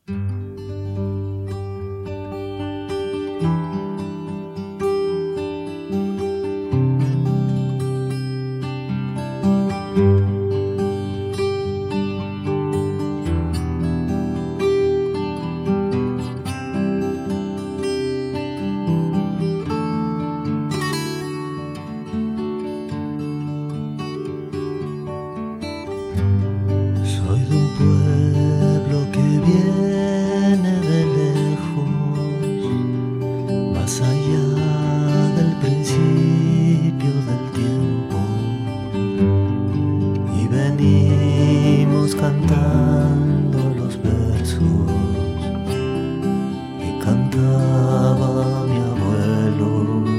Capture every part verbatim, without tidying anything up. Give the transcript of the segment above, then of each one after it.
Soy de un pueblo que viene de lejos, más allá del principio del tiempo, y venimos cantando los versos que cantaba mi abuelo,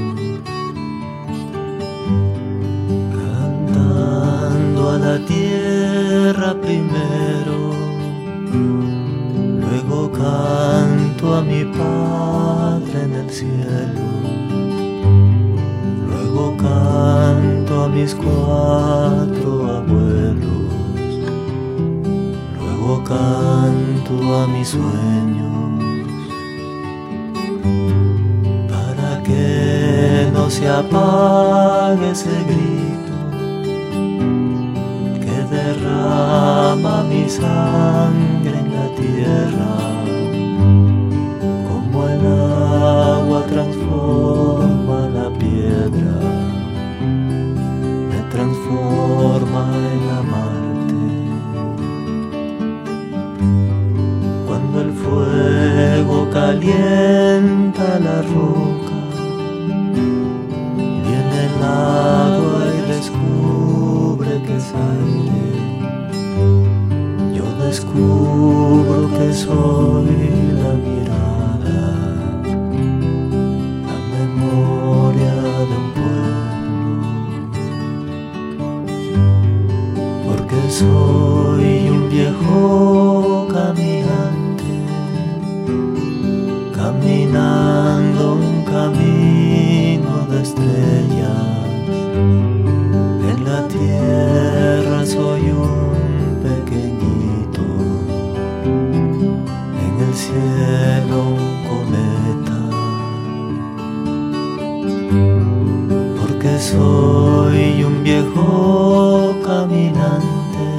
cantando a la tierra primero, luego canto a mi Padre en el cielo, luego canto a mis cuatro abuelos, luego canto a mis sueños, para que no se apague ese grito que derrama mi sangre en la tierra, como el agua transforma la piedra, me transforma en la Marte. Cuando el fuego calienta la roca, viene el agua y descubre que es aire. Yo descubro que soy la mirada, la memoria de un pueblo, porque soy un viejo caminante, caminando un camino de estrellas. En la tierra soy un pequeñito, en el cielo un cometa, porque soy un viejo caminante,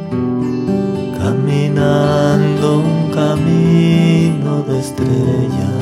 caminando un camino de estrellas.